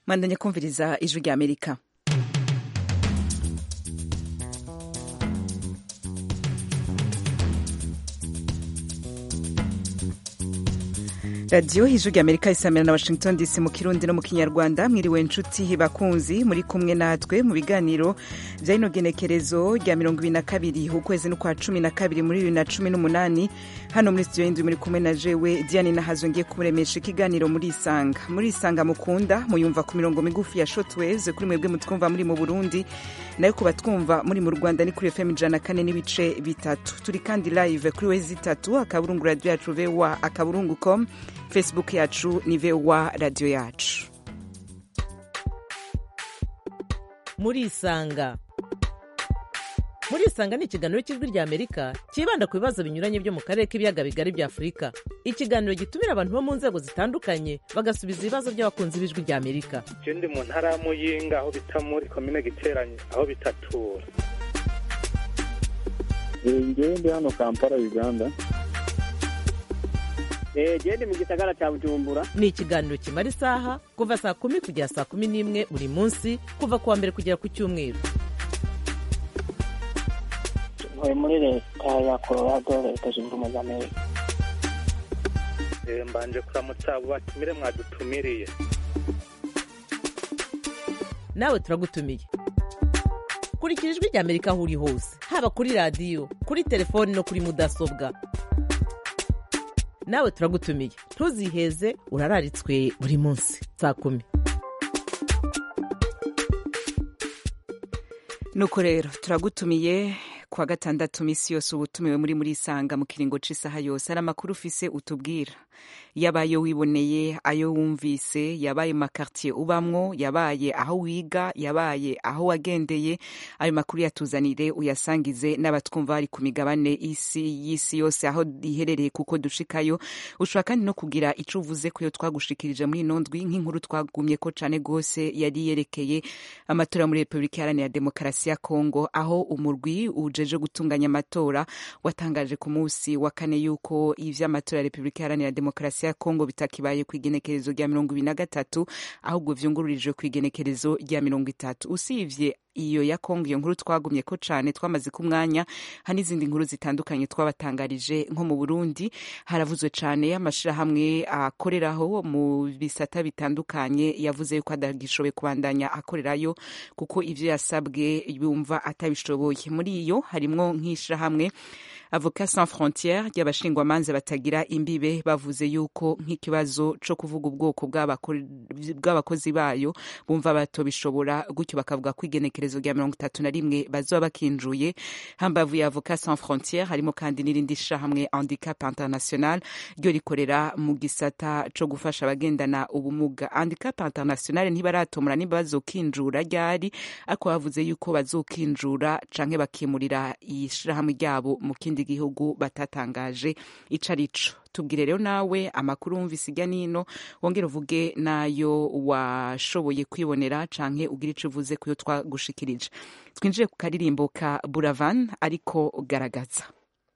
Mwandanye kumviriza ijwi rya Amerika. radiyo ijwi rya Amerika isamira na Washington DC mu Kirundi no mu Kinyarwanda. Mwiriwe inshuti bakunzi, muri kumwe natwe mu biganiro vya ino genekerezo rya 22 ukwezi n'ukwa 12 muri 2018. Hano muri studio y'indwi muri kumwe na jewe Diane Nahazo ngiye kuremesha ikiganiro muri Isanga mukunda muyumva ku mirongo migufi ya shortwaves kuri mwebwe mutwumva muri mu Burundi, nayo kuba twumva muri mu Rwanda ni kuri FM 104 n'ibice bitatu. Turi kandi live kuri wezi 3 akaburungu radio yacu VOA akaburungu.com, Facebook yacu ni VOA radio yacu. Muri Isanga ni ikiganiro cy'ijwi rya Amerika kibanda ku bibazo binyuranye byo mu karere k'ibiyaga bigari bya Afurika. Ikiganiro gitumira abantu bo mu nzego zitandukanye bagasubiza ibibazo by'abakunzi b'ijwi rya Amerika. Je ndi mu ntara ya Muyinga aho bita muri commune Giteranyi aho bitatura. Ngewe ndi hano Kampala Uganda. Ndi mu gisagara cya Bujumbura. Ni ikiganiro kimara isaha kuva saa 10 kugera saa 11 buri munsi kuva kuwa mbere kugera ku cyumweru. Muri leta ya Colorado, leta zunze ubumwe za Amerika. Mbanje kuramutsa abo batumire mwadutumiriye. Nawe turagutumiye. Kurikira ijwi rya Amerika aho uri hose, haba kuri radio, kuri telefone no kuri mudasobwa. Nawe turagutumiye, ntuziheze, urararitswe buri munsi saa 10. Nuko rero turagutumiye kwa gatandatu misi yose ubutumiwe muri Isanga mu kiringo c'isaha yose. Ari amakuru ufise utubwira, yabaye wiboneye, ayo wumvise, yabaye mu quartier ubamwo, yabaye aho wiga, yabaye aho wagendeye. Ayo makuru yatuzanire uyasangize n'abatwumva bari ku migabane y'isi yose aho iherereye, kuko dushikayo. Ushobora kandi no kugira ico uvuze ko yo twagushikirije muri nondwi, nk'inkuru twagumye ko cane gose yari yerekeye amatora muri Republika Iharanira Demokarasi ya Kongo, aho umurwi ujeje gutunganya amatora watangaje ku munsi wa kane yuko ivy'amatora ya Republika Iharanira Demokarasi ya Kongo bitakibaye ku igenekerezo rya 23 ahubwo vyungururijwe ku igenekerezo rya 30. Usivye iyo ya Kongo, iyo nkuru twagumye ko cane twamaze ku mwanya, hani izindi nkuru zitandukanye twabatangarije. Nko mu Burundi haravuzwe cane amashirahamwe akoreraho mu bisata bitandukanye yavuze yuko adagishoboye kubandanya akorerayo kuko ivyo yasabwe yumva atabishoboye. Muri iyo harimwo nk'ishirahamwe Avocats Sans Frontières y'abashingwamanza batagira imbibe, bavuze yuko nk'ikibazo co kuvuga ubwoko bw'abakozi bayo bumva batobishobora, gutyo bakavuga ko igenekerezo rya 31 bazoba bakinjuye. Hambavu ya Avocats Sans Frontières harimo kandi n'irindi shirahamwe Handicap International ryo rikorera mu gisata co gufasha abagendana ubumuga. Handicap International ntibaratomora nimba bazokinjura ryari, ariko bavuze yuko bazokinjura canke bakimurira ishirahamwe ryabo mu kindi gihugu batatangaje icarico. Tubwire rero nawe amakuru wumvise ijya nino, wongera uvuge nayo washoboye kwibonera canke ugira ico uvuze kuyo twagushikirije. Twinjire ku karirimbo ka Buravan ariko garagaza.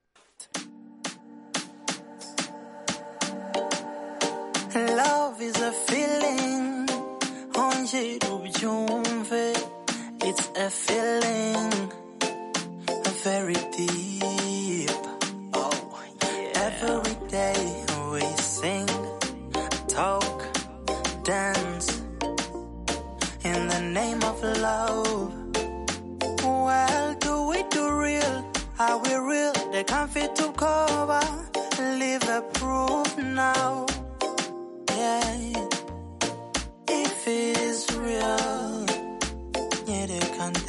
Love is a feeling, onje ubyumve. It's a feeling very deep. Oh, yeah. Every day we sing, talk, dance in the name of love. Well, do we do real? Are we real? They can't fit to cover. Live a proof now. Yeah, if it is real, yeah, they can't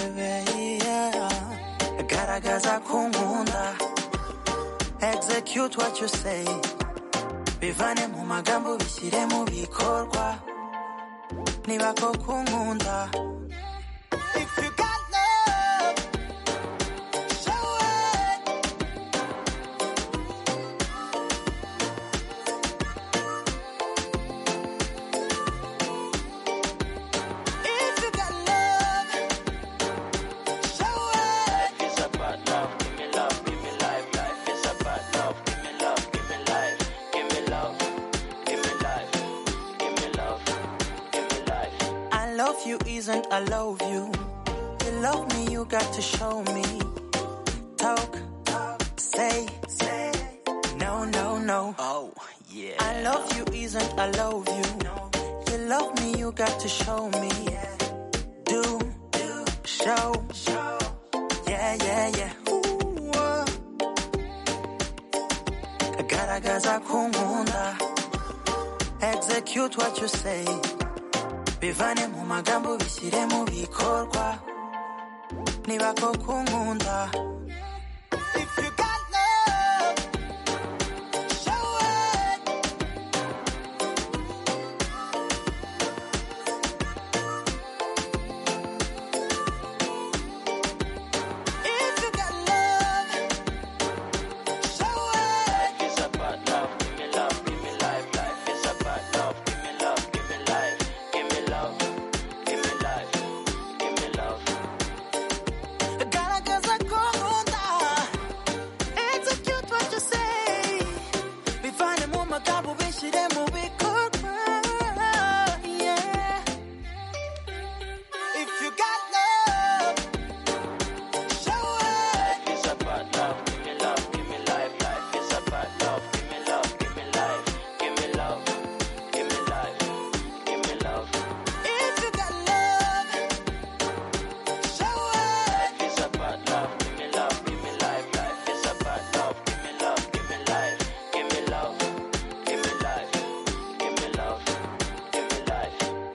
garagaza kunkunda, execute what you say, bivane mu magambo bishyire mu bikorwa, niba ko kunkunda. If you got love, show it. If you got love, show it. Life is about love, give me love, give me life. Life is about love, give me love, give me life. Give me love, give me life, give me love, give me life. love you isn't I love you. You love me, you got to show me. Talk, say, no, no, no. Oh, yeah. I love you isn't I love you. You love me, you got to show me. Do, show, yeah, yeah, yeah. Ooh, Garagaza kumunda. Execute what you say. Bivane mu magambo bishyire mu bikorwa. Niba koko unkunda. If you got love, show it. If you got love, show it. Life is about love. Give me love, give me life. Life is about love. Give me love, give me life. Give me love, give me life. Give me love. Garagaza kumunda. Execute what you say. Bivane mu magambo bishyire mu bikorwa. Yeah. If you got love, show it. Life is about love. Give me love, give me life. Life is about love. Give me love, give me life. Give me love, give me life. Give me love. If you got love, show it. Life is about love. Give me love, give me life. Life is about love. Give me love, give me life. Give me love, give me life. Give me love, give me life.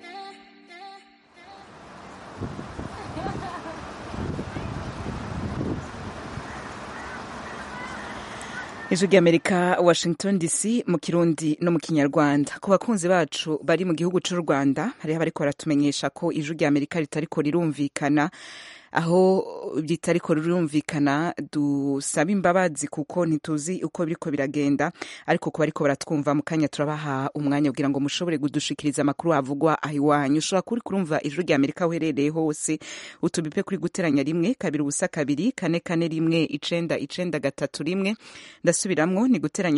ijwi ry'amerika washington dc mu kirundi no mu kinyarwanda. Ku bakunzi bacu bari mu gihugu cy'u rwanda hariho abariko baratumenyesha ko ijwi ry'amerika ritariko rirumvikana. Aho ritariko rirumvikana dusaba imbabazi kuko ntituzi uko biriko biragenda, ariko kuba ariko baratwumva mu kanya turabaha umwanya kugira ngo mushobore kudushikiriza amakuru avugwa aho iwanyu. Ushobora kuri kurumva ijwi ry'amerika uherereye hose, utubipe kuri guteranya 1 ndasubiramwo ni guteranya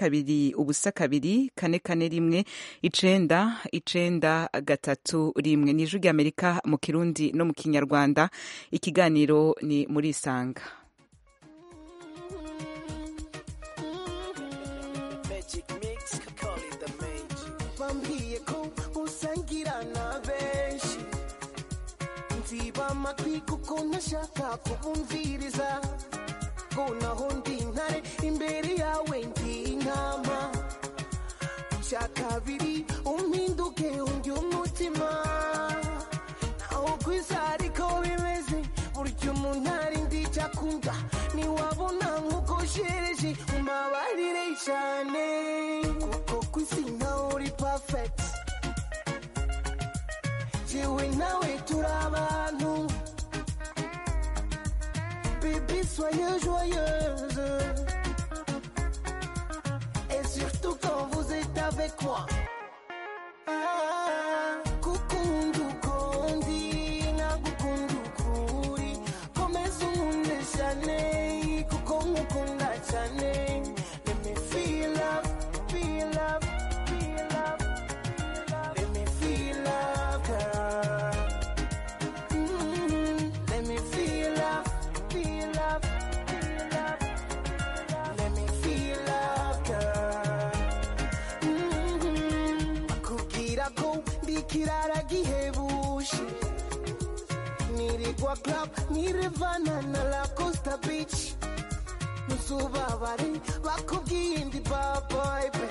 1 ni ijwi ry'amerika mu kirundi no mu kinyarwanda. Ikiganiro ni muri Isanga. Bambwiye ko usangira na benshi, nziba amatwi kuko ntashaka kubumviriza, ngo naho ndi intare imbere yawe ndi intama, icya kabiri umpinduke undi umutima, naho kwiza ariko bimeze burya umuntu ari ndi cyakunda, niwabona nk'uko shereje umbabarire cyane, kuko kwisi nawe uri perfect, jewe nawe turi abantu, baby soyez joyeuse, et surtout quand vous êtes avec moi. Kukundu kondi nagukunda ukuri, komeza unkunde cyane kuko nkukunda cyane. Let me feel love, feel love, feel love, let me feel love, girl. Let me feel love, feel love, feel love, let me feel love, girl. Akubwira ko ndi kirara gihebuje, nirigwa club nirevana na la Costa Beach, musubabare bakubwiye ndi baboybe,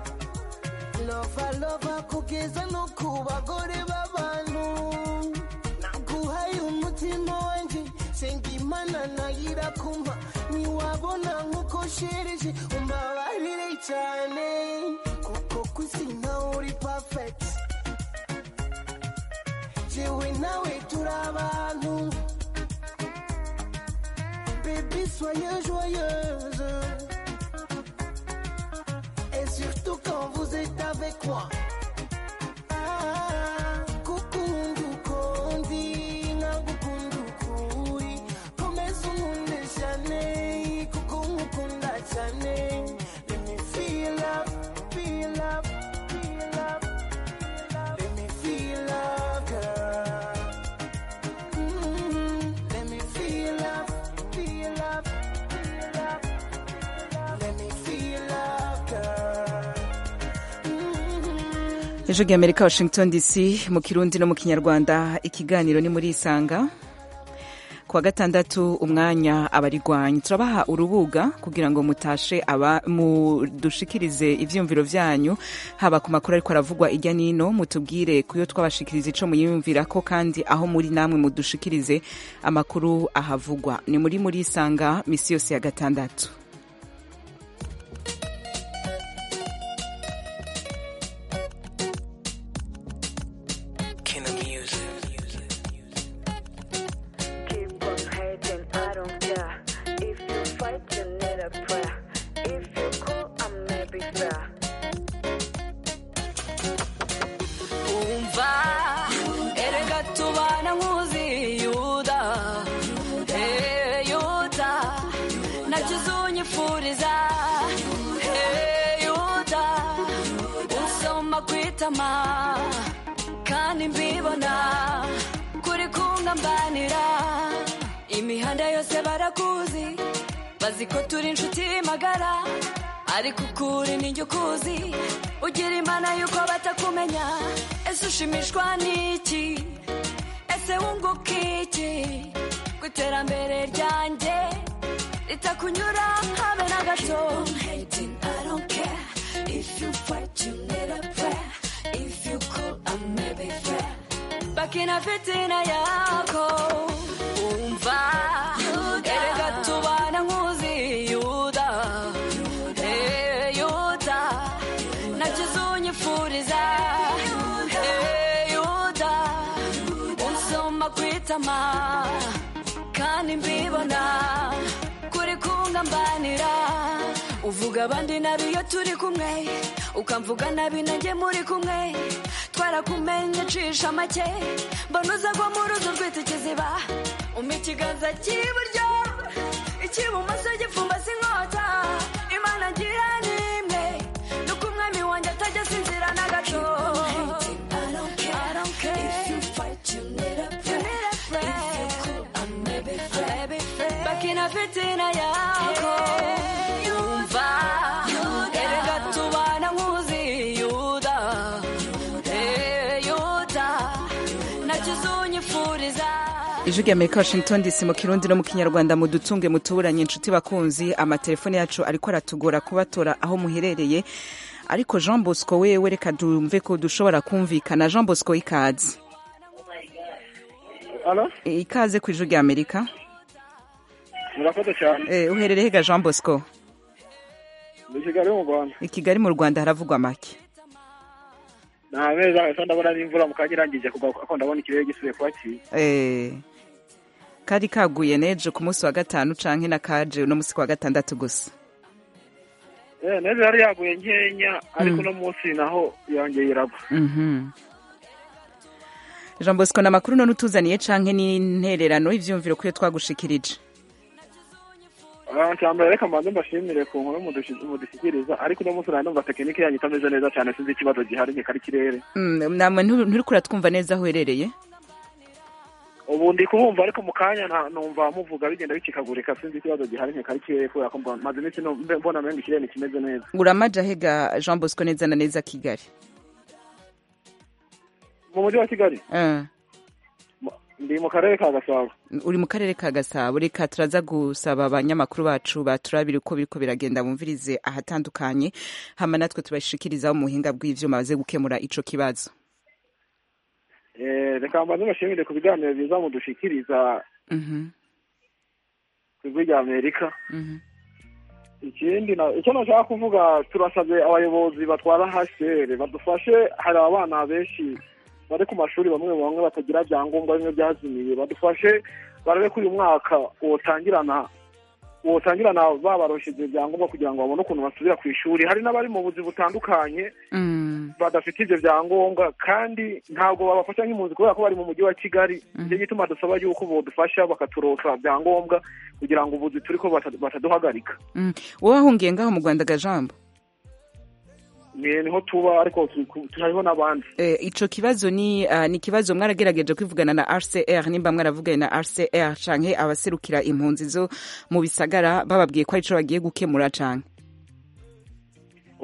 lova kugeza no ku bagore b'abantu, naguhaye umutima wanjye senga imana nayira kumpa, niwabona nk'uko shereje umbabarire cyane, kuko kwisi nawe uri perfect, jewe nawe turi abantu, baby soyez joyeuse, et surtout quand vous êtes avec moi. Kukundu kondi nagukunda ukuri, komeza unkunde cyane kuko nkukunda cyane. Let me feel love, feel love, feel love, let me feel love, girl. Ijwi ry'Amerika Washington DC mu Kirundi no mu Kinyarwanda. Ikiganiro ni muri Isanga. Kuwa gatandatu umwanya abarigwanyi turabaha urubuga kugira ngo mutashe mudushikirize ivyumviro vyanyu haba ku makuru ariko aravugwa irya nino, mutubwire kuyo twabashikiriza ico muyumvirako kandi aho muri namwe mudushikirize amakuru ahavugwa. Ni muri Isanga misi yose ya gatandatu. Kandi mbibona kuri kungambanira imihanda yose barakuzi bazi ko turi inshuti magara ariko ukuri ninjye ukuzi ugira imana yuko batakumenya ese ushimishwa n'iki ese wunguka iki ku iterambere ryanjye ritakunyura habe na gato. I don't care if you fight you need a prayer. If you cool, I'm maybe fair. Bakina fitina yako umva erega tubana nkuzi Yuda Yuda nachizunyifuriza Yuda unsoma kwitama kandi mbibona kuri kungambanira uvuga abandi nabi iyo turi kumwe ukamvuga nabi nanjye muri kumwe twarakumenye cisha make mbona uza ngo mu rugo rwita ikiziba umpa ikiganza cy'iburyo icy'ibumoso gipfumbase inkota imana ngira n'imwe nuko umwami wanjye atajya asinzira na gato. I don't care if you fight you need a prayer. If you cool I'm maybe fair. Bakina fitina yako Ijwi ry'Amerika Washington DC mu Kirundi no mu Kinyarwanda mudutunge mutuburanye inshuti bakunzi. Amatelefone yacu ariko aratugora kubatora aho muherereye, ariko Jean Bosco wewe reka dumve ko dushobora kumvikana. Jean Bosco ikaze. Ikaze ku Ijwi ry'Amerika. Murakoze cyane. Uherereye ga Jean Bosco? Mu Kigali mu Rwanda. I Kigali mu Rwanda haravugwa make. Ntameza esa ndabona n'imvura mukagirangije kugaruka ko ndabona ikirere gisubiye kwaki. Kari kaguye neje ku munsi wa gatanu canke na kaje no munsi wa gatandatu gusa. Neje yari yaguye nkenya ariko no munsi naho yongeye iraba. Jean Bosco na makuru none utuzaniye canke ni ntererano ivyumviro kuyo twagushikirije. Cyambere reka mbanze mbashimire ku nkuru mudushyikiriza ariko no munsi numva tekinike yanyu itameze neza cyane sinzi ikibazo gihari nk'ikari kirere. Namwe nturi kuratwumva neza aho uherereye? Ubu ndi kumva ariko mu kanya numva muvuga bigenda bicikagurika sinzi ikibazo gihari nk'ikari kirere kubera ko maze iminsi mbona menga ikirere kimeze neza. Uramaja hega Jean Bosco neza na neza Kigali? Mu mujyi wa Kigali? Ndi mu karere ka Gasabo. Uri mu karere ka Gasabo. Reka turaza gusaba abanyamakuru bacu baturabira uko biriko biragenda bumvirize ahatandukanye hama natwe tubashikiriza mu buhinga bw'ivyuma baze gukemura ico kibazo. Reka mbanze bashimire ku biganiro biza mudushikiriza ku Ijwi ry'Amerika. Ikindi icyo nashaka kuvuga turasabye abayobozi batwara HCR badufashe, hari abana benshi bari ku mashuri bamwe batagira byangombwa bimwe byazimiye, badufashe barabe ko uyu mwaka wotangirana babaroshije byangombwa kugira ngo babone ukuntu basubira ku ishuri. Hari n'abari mu buzi butandukanye badafite ibyo byangombwa kandi ntabwo babafasha nk'impunzi kubera ko bari mu mujyi wa Kigali. Nicyo gituma dusaba yuko bodufasha bakaturosa byangombwa kugira ngo ubuzi turiko bataduhagarika. Wowe wahungiye ngaho mu Rwanda Gajambo? Niho tuba ariko turiho n'abandi. Ico kibazo ni kibazo mwaragerageje kwivugana na RCR, nimba mwaravuganye na RCR canke abaserukira impunzi zo mu bisagara bababwiye ko arico bagiye gukemura canke?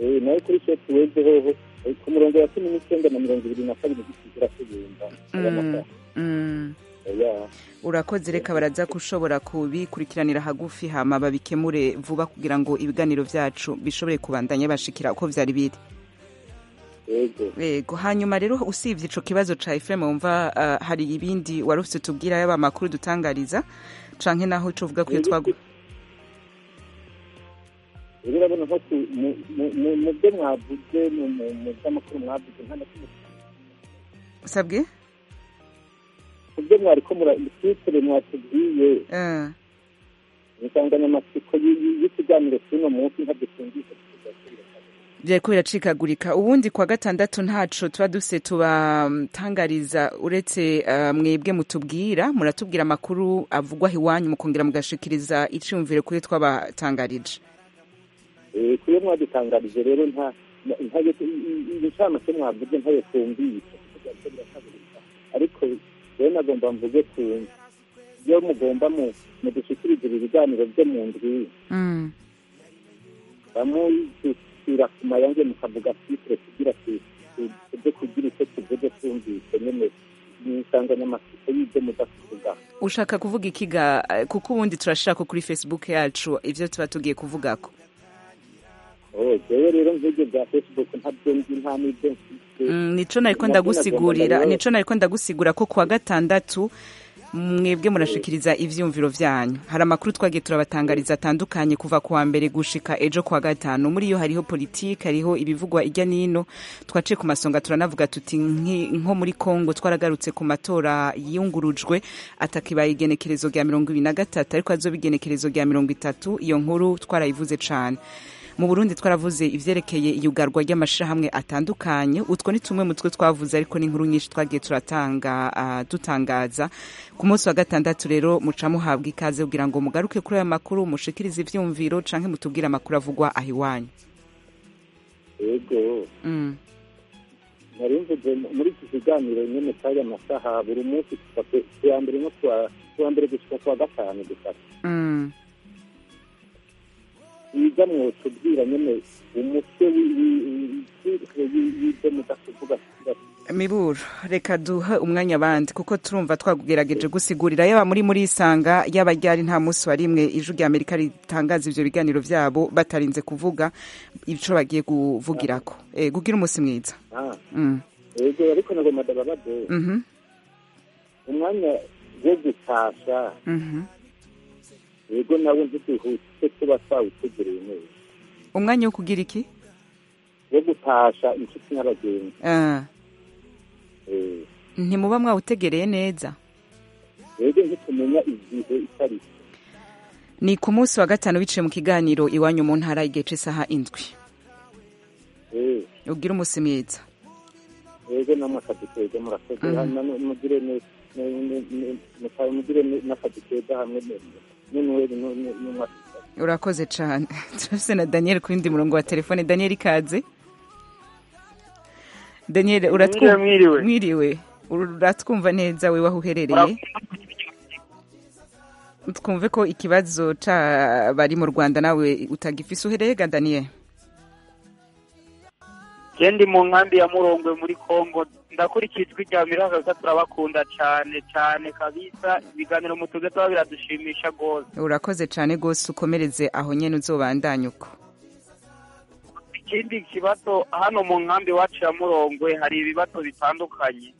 nayo kuri sheti weze hoho ku murongo wa 19 na 22 gisigira kugenda urakoze reka baraza kushobora kubikurikiranira hagufi hama babikemure vuba kugira ngo ibiganiro vyacu bishobore kubandanya bashikira uko vyari biri. Yego hanyuma rero usivye ico kibazo ca Ephraim wumva hari ibindi warufite tubwira yaba makuru dutangariza canke naho ico uvuga ko twagu urabona ko mu byo mwavuze mu by'amakuru mwavuze nta nakimwe usabwe ubwo mwari ko muratitre mwatubwiye insanganyamatsiko y'ikiganiro cy'uno munsi ntabwo twumvise byariko biracikagurika ubundi kwa gatandatu ntaco tuba duse tubatangariza uretse mwebwe mutubwira muratubwira amakuru avugwa iwanyu mukongera mugashikiriza iciyumvire kuri twabatangarije kuyo mwadutangarije rero nta incamake mwavuze ntayo twumvise ariko rero nagomba mvuge ku iyo mugomba mudushikirize ibi biganiro byo mu ndwi bamuyishyira ku mayange mukavuga titre kugira tujye kugira icyo tuvuge twumvise nyine ni insanganyamatsiko y'ibyo mudakuvuga ushaka kuvuga ikiga kuko ubundi turashaka kuri Facebook yacu ivyo tuba tugiye kuvugako jewe rero mvuge bya Facebook ntabyo nzi nta n'ibyo nico nariko ndagusigura ko kwa gatandatu mwebwe murashikiriza ivyumviro vyanyu hari amakuru twagiye turabatangariza atandukanye kuva kuwa mbere gushika ejo kwa gatanu muri yo hariho politike hariho ibivugwa irya nino twaciye ku masonga turanavuga tuti nko muri Kongo twaragarutse ku matora yungurujwe atakibaye igenekerezo rya 2023 ariko azoba igenekerezo rya 30 iyo nkuru twarayivuze cane mu Burundi twaravuze ivyerekeye iyugarwa ry'amashirahamwe atandukanye utwo ni tumwe mu twe twavuze ariko n'inkuru nyinshi twagiye dutangaza ku munsi wa gatandatu rero muca muhabwa ikaze kugira ngo mugaruke kuri aya makuru mushikirize ivyumviro canke mutubwire amakuru avugwa aho iwanyu. Yego narimvuze muri iki kiganiro nyene cyari amasaha buri munsi kuwa mbere no kuwa mbere gushika kuwa gatanu gusa wiga mwotubwira nyene umutwe w'ibyo mudakuvuga Miburu reka duhe umwanya abandi kuko turumva twagerageje gusigurira yaba muri isanga yaba ryari nta munsi wa rimwe ijwi rya Amerika ritangaza ivyo biganiro vyabo batarinze kuvuga ico bagiye kuvugirako gugira umunsi mwiza yego ariko nago madababade umwanya wo gutasha yego nawe ntitihuse tuba twawutegereye neza umwanya wo kugira iki wo gutasha inshuti n'abagenzi ntimuba mwawutegereye neza yego ntitumenya igihe itari ni ku munsi wa gatanu biciye mu kiganiro iwanyu mu ntara igihe cy'isaha 7 ugira umunsi mwiza yego n'amakadikeza murakoze mugire n'akadikeza hamwe urakoze cyane turafise na Daniel ku yindi murongo wa telefone. Daniel ikaze. Daniel mwiriwe uratwumva neza we waho uherereye twumve ko ikibazo bari mu Rwanda nawe utagifise uhereye ga Daniel. Kendi mu nkambi ya Murongwe muri Kongo ndakurikizwa rya Miragaza turabakunda cyane cyane kabisa ibiganiro mutugeza biradushimisha gose. Urakoze cyane gose ukomereze aho nyene uzobandanya uko. Ikindi kibazo hano mu nkambi wacu ya Murongwe hari ibibazo bitandukanye.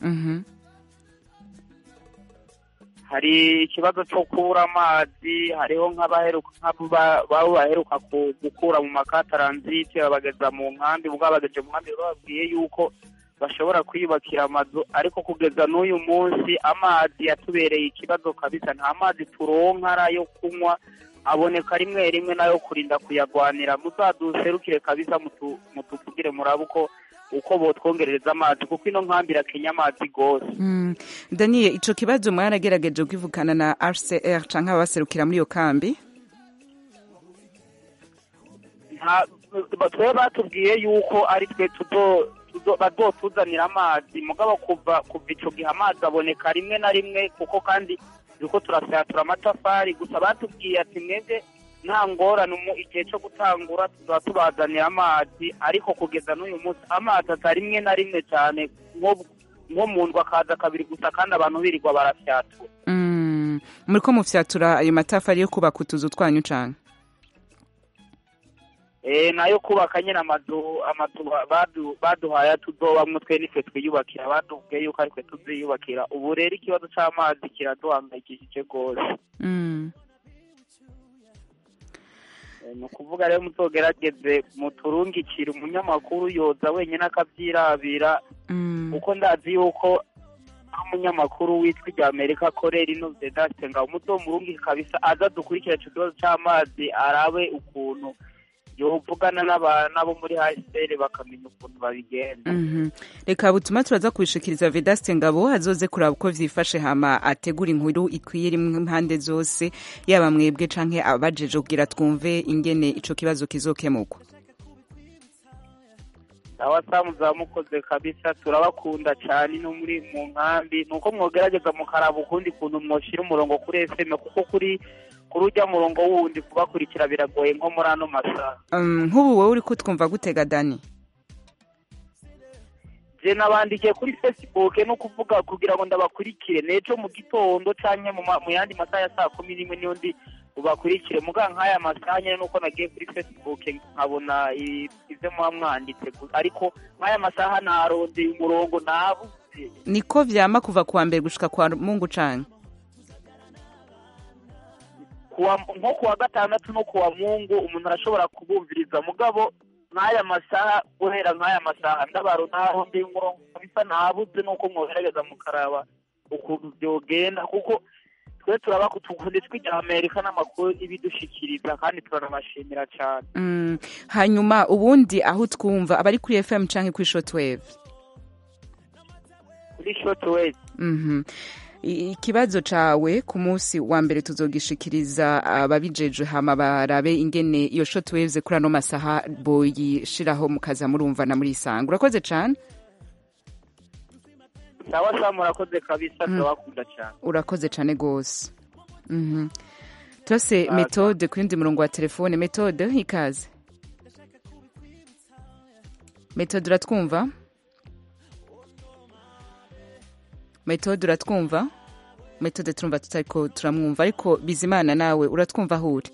Hari ikibazo cyo kubura amazi hariho baheruka gukura mu makataranziti abageza mu nkambi bwabageje mu nkambi babwiye yuko bashobora kwiyubakira amazu ariko kugeza n'uyu munsi amazi yatubereye ikibazo kabisa nta mazi turonka yo kunywa aboneka rimwe rimwe nayo kurinda kuyagwanira muzaduserukire kabisa mutuvugire murabe uko botwongerereza amazi kuko ino nkambi irakenya amazi gose. Daniel ico kibazo mwaragerageje kwivukana na RCR canke abaserukira muri iyo kambi? Twe batubwiye yuko ari twe bazotuzanira amazi mugabo kuva ico gihe amazi aboneka rimwe na rimwe kuko kandi uko turasatura amatafari gusa batubwiye ati mwebwe nta ngorane igihe cyo gutangura tuzaba tubazaniye amazi ariko kugeza n'uyu munsi amazi atari rimwe na rimwe cyane nko mu ndwa akaza kabiri gusa kandi abantu birirwa barafyatura. Muri ko mufyatura ayo matafari yo kubaka utuzu twanyu canke? Nayo kubaka nyine amazu baduhaye tuzobamwo twe nitwe twiyubakira badubwiye yuko ariko tuziyubakira. Ubu rero ikibazo c'amazi kiraduhangayikishije rwose. Ni ukuvuga rero muzogerageze muturungikire umunyamakuru yoza wenyine akabyirabira kuko ndazi yuko umunyamakuru witwa irya Amerika akorera ino Vedaste ngo muzomurungike kabisa aza dukurikira ico kibazo c'amazi arabe ukuntu yovugana n'abo muri HCR bakamenya ukuntu babigenza. Reka butuma turaza kubishikiriza Vedaste Ngabo azoze kuraba uko vyifashe hama ategura inkuru ikwiye rimwe impande zose yaba mwebwe canke abajeje kugira twumve ingene ico kibazo kizokemurwa. Abasamu zamukoze kabisa turabakunda cyane no muri mu nkambi nuko mwogerageza mukaraba ukundi kuntu mwoshira umurongo kuri FM kuko kuri urujya murongo wundi kubakurikira biragoye nko muri ano masaha. Nk'ubu wowe uri kutwumva gutega Dani? Je nabandikiye kuri Facebook no kuvuga kugira ngo ndabakurikire nejo mu gitondo canke mu yandi masaha ya 11 niyo ndi ubakurikire muga nk'aya masaha nyene nuko nagiye kuri Facebook nkabona ivyo mwanditse ariko nk'aya masaha narondeye umurongo nabuze. Niko vyama kuva kuwa mbere gushika kwa Mungu canke? Nko kuwa gatandatu no kuwa Mungu umuntu arashobora kubumviriza mugabo nk'aya masaha guhera nk'aya masaha ndabaro narondeye umurongo kabisa nabuze nuko mwogerageza mukaraba ukuntu vyogenda kuko twe turabakutugunda tw'irya Amerika n'amakuru ibidushikiriza kandi turanabashimira cyane. Hanyuma ubundi aho twumva abari kuri FM canke kuri shortwave? Kuri shortwave. Ikibazo cawe ku munsi wa mbere tuzogishikiriza ababijeje hama barabe ingene iyo shortwaves kuri ano masaha boyishiraho mukaza murumvana muri Isanga. Urakoze cyane. Sawa murakoze kabisa turabakunda cyane. Urakoze cyane gose. Tose Methode kuri ndi murongo wa telefone. Methode ikaze. Methode uratwumva? Methode uratwumva? Methode turumva tutariko turamwumva ariko Bizimana nawe uratwumva aho uri?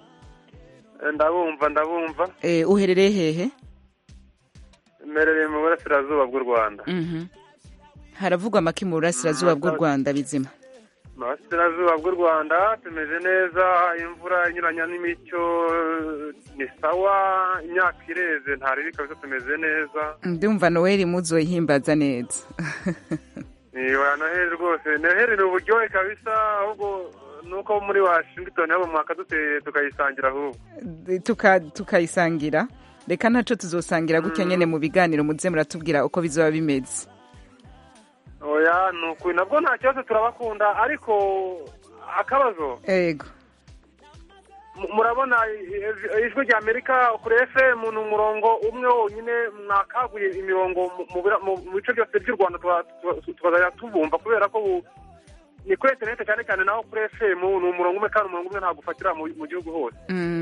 Ndabumva. Uherereye hehe? Merereye mu burasirazuba bw'u Rwanda. Haravugwa amaki mu burasirazuba bw'u Rwanda Bizima? Mu burasirazuba bw'u Rwanda tumeze neza, imvura inyuranya n'imicyo ni sawa, imyaka ireze ntari kabisa tumeze neza. Ndumva Noel muzoyihimbaza neza. Niwa Noheli rwose. Noheli ni uburyohe kabisa ahubwo nuko muri Washington habo mwaka duteye tukayisangira ahubwo. Tukayisangira. Reka ntaco tuzosangira gutya nyene mu biganiro muze muratubwira uko bizoba bimeze. Oya nuko nabwo nta kibazo turabakunda ariko akabazo. Ego. Murabona ijwi rya Amerika kuri FM ni umurongo umwe wonyine mwakaguye imirongo mu bice byose by'u Rwanda tukazajya tubumva kubera ko ni kuri internet cyane cyane naho kuri FM ni umurongo umwe kandi umurongo umwe ntabwo ufatira mu gihugu hose.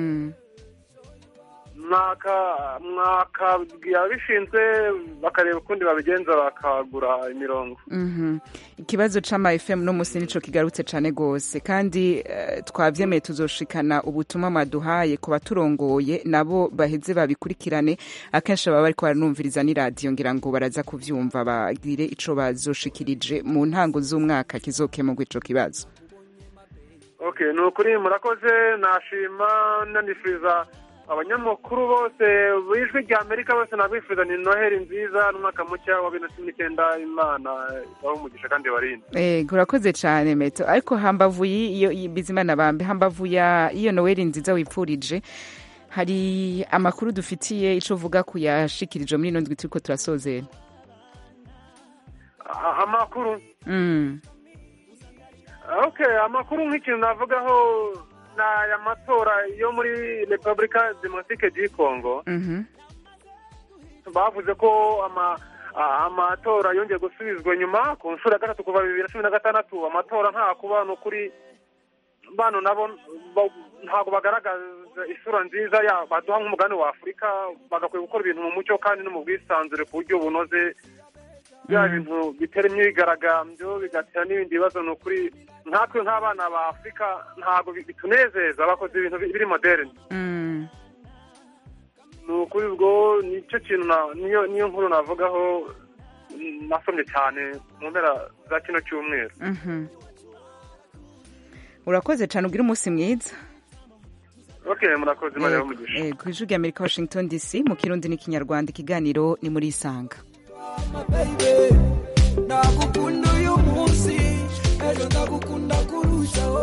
mwakabwira abishinzwe bakareba ukundi babigenza bakagura imirongo. Ikibazo c'ama FM no musi nico kigarutse cane gose kandi twavyemeye tuzoshikana ubutumwa maduhaye ku baturongoye nabo baheze babikurikirane akenshi baba bariko baranumviriza ni radio ngira ngo baraza kuvyumva bagire ico bazoshikirije mu ntango z'umwaka kizokemurwa ico kibazo. Okay, nukuri murakoze nashima nanifuriza abanyamakuru bose bijwi rya Amerika bose nabifuza ni Noheli nziza n'umwaka mucya wa 2019 Imana bahumugisha kandi barinde. Urakoze cyane Meto ariko hambavu iyo Bizimana bambe hambavu ya iyo Noheli nziza wipfurije hari amakuru dufitiye ico vuga kuyashikirije muri no ndwi turiko turasozera. Amakuru Okay, amakuru nk'ikintu navugaho na ya matora yo muri Republika Democratique du Congo. Bavuze ko amatora yongeye gusubizwa nyuma ku nshuro ya gatatu kuva 2016 amatora nta kuba no kuri bano nabo ntabwo bagaragaza isura nziza baduha nk'umugani wa Afurika bagakwiye gukora ibintu mu mucyo kandi no mu bwisanzure ku buryo bunoze bya bintu bitera imyigaragambyo bigatera n'ibindi bibazo. Ni ukuri nkatwe nk'abana ba Afurika ntabwo bitunezeza bakoze ibintu biri moderne. Ni ukuri ubwo nicyo kintu niyo nkuru navugaho nasomye cyane mu mpera za kino cyumweru. Urakoze cyane, ugira umunsi mwiza. Okay, murakoze Maria umugisha. Ku ijwi ry'Amerika Washington DC mu Kirundi n'ikinyarwanda, ikiganiro ni muri Isanga. Nakukunda uyu munsi ejo ndagukunda kurushaho.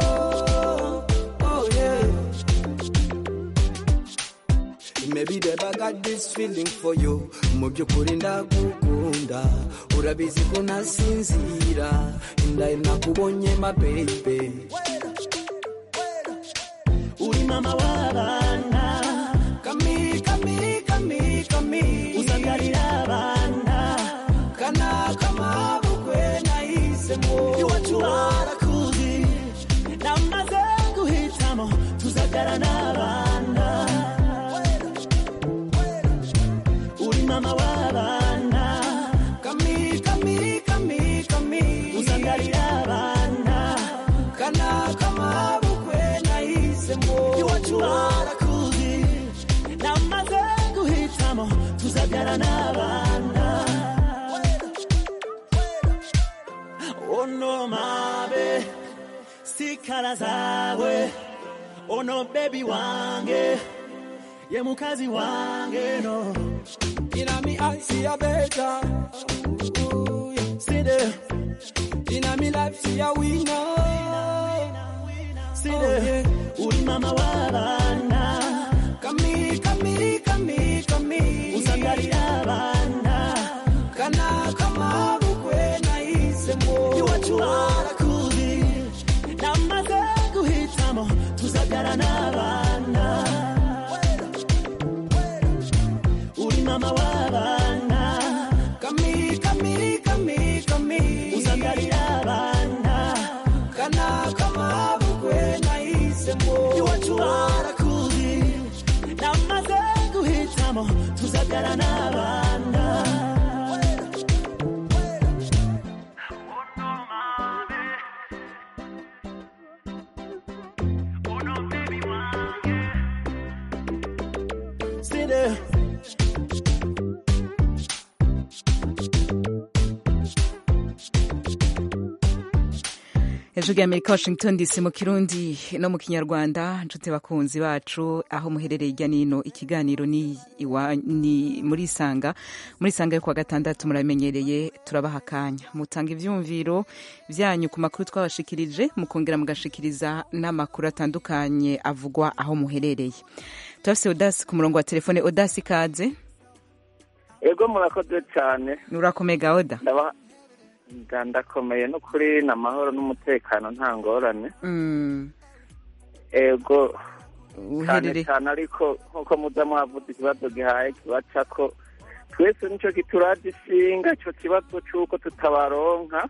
Oh yeah. Maybe that I got this feeling for you. Mu byukuri ndagukunda, urabizi ko nasinzira inda nakubonye my baby. Uri mama w'abana, kami usangarira abana, kana kama bukwe nahisemo. Iwacu barakuzi namaze guhitamo, tuzagara n'abana. Uri mama w'abana, kami usangarira abana, kana kama bukwe nahisemo. Iwacu barakuzi namaze guhitamo, tuzagara n'abana. Oh no mabe sikala zawe, oh no baby wange ye mukazi wange no. Ina mi I see a better, see there. Ina mi life see a winner, see there. Uri mama w'abana, kami usangarira abana, kana kama bukwe nahisemo. Iwacu barakuzi namaze guhitamo, tuzagara n'abana. Uri mama w'abana, kami usangarira abana, kana kama bukwe nahisemo. Iwacu barakuzi namaze guhitamo, tuzagara n'abana. Ijwi ry'Amerika Washington DC mu Kirundi no mu Kinyarwanda. Nshuti bakunzi bacu aho muherereye irya nino, ikiganiro ni muri Isanga. Muri Isanga yo kuwa gatandatu muramenyereye, turabaha akanya mutanga ivyumviro vyanyu ku makuru twabashikirije, mukongera mugashikiriza n'amakuru atandukanye avugwa aho muherereye. Turafise Odasi ku murongo wa telefone. Odasi kaze. Ego murakoze cyane. Nurakomega Oda? Ndakomeye no kuri n'amahoro n'umutekano nta ngorane. Ego cyane ariko nkuko muza mwavuze ikibazo gihaye kibaca ko twese nico kituragishinga ico kibazo c'uko tutabaronka.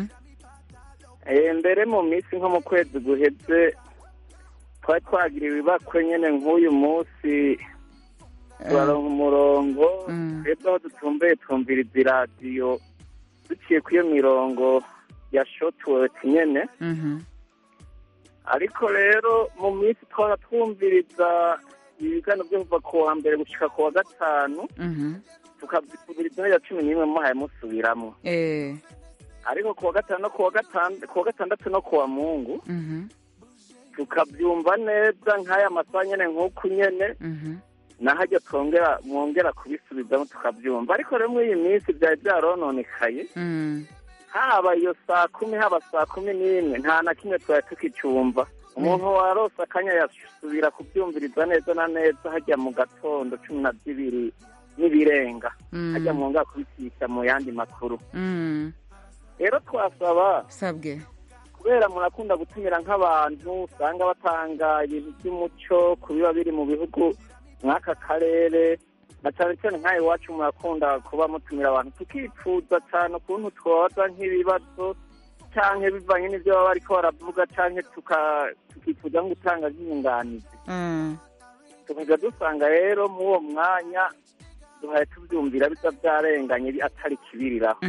Mbere mu minsi nko mu kwezi guheze twari twagira ibibakwe nyene nk'uyu munsi turaronka umurongo, twebwe aho dutumbeye twumviriza iradiyo duciye kuri iyo mirongo ya shortwave nyene. Ariko rero mu minsi twara twumviriza ibiganiro byo kuva ku wa mbere gushika ku wa gatanu, tukabyumviriza neza 11 muhaye musubiramwo. Ariko ku wa gatanu no ku wa gatandatu no ku wa Mungu tukabyumva neza nk'aya masaha nyene nk'uku nyene, nahajya mwongera kubisubizamo tukabyumva. Ariko rero muri iyi minsi byari byarononekaye, haba iyo saa 10 haba saa 11 nta na kimwe twari tukicumva. Umuntu warose akanya yasubira kubyumviriza neza na neza hajya mu gatondo 12 n'ibirenga, hajya mwongera kubishyira mu yandi makuru. Rero twasaba kubera murakunda gutumira nk'abantu usanga batanga ibintu by'umuco kubiba biri mu bihugu mwaka karere, na cyane cyane nk'ayo iwacu murakunda kuba mutumira abantu, tukipfuza cyane ukuntu twoza nk'ibibazo canke bivanye n'ivyo baba bariko baravuga, canke tukifuza nko gutanga nk'inyunganizi tukajya dusanga rero muri uwo mwanya duhaye tubyumvira bisa byarenganye atari kibiriraho